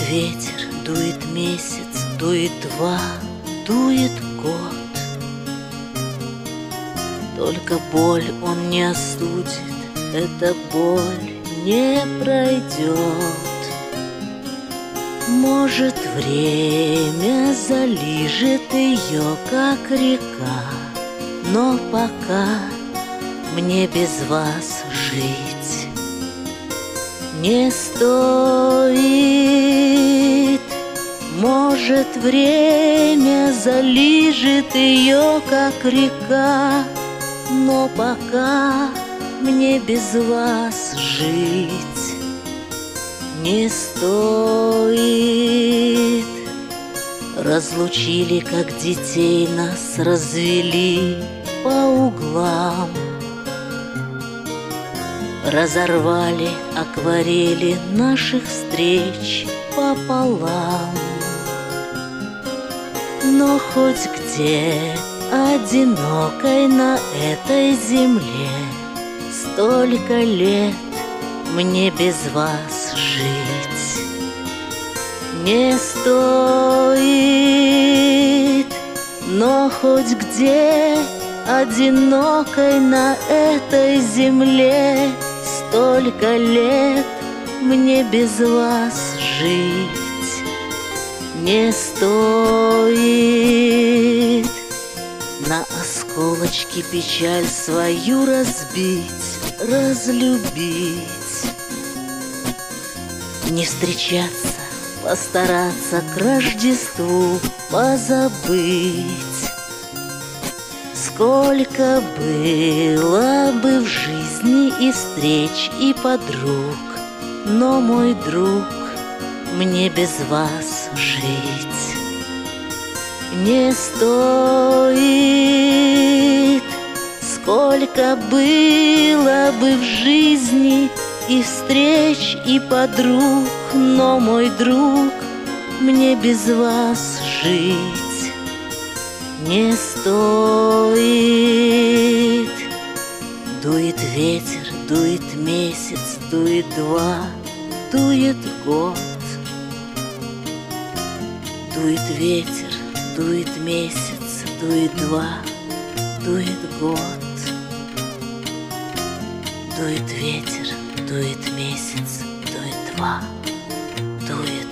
ветер, дует месяц, дует два, дует год. Только боль он не остудит, эта боль не пройдет. Может, время залижет ее, как река, но пока мне без вас жить не стоит. Может, время залижет ее, как река, но пока мне без вас жить не стоит. Разлучили, как детей нас развели по углам, разорвали акварели наших встреч пополам. Но хоть где одинокой на этой земле столько лет мне без вас жить не стоит. Но хоть где одинокой на этой земле столько лет мне без вас жить не стоит. На осколочки печаль свою разбить, разлюбить, не встречаться, постараться к Рождеству позабыть. Сколько было бы в жизни и встреч, и подруг, но, мой друг, мне без вас жить не стоит. Сколько было бы в жизни и встреч, и подруг, но, мой друг, мне без вас жить не стоит. Дует ветер, дует месяц, дует два, дует год. Дует ветер, дует месяц, дует два, дует год. Дует ветер, дует месяц, дует два, дует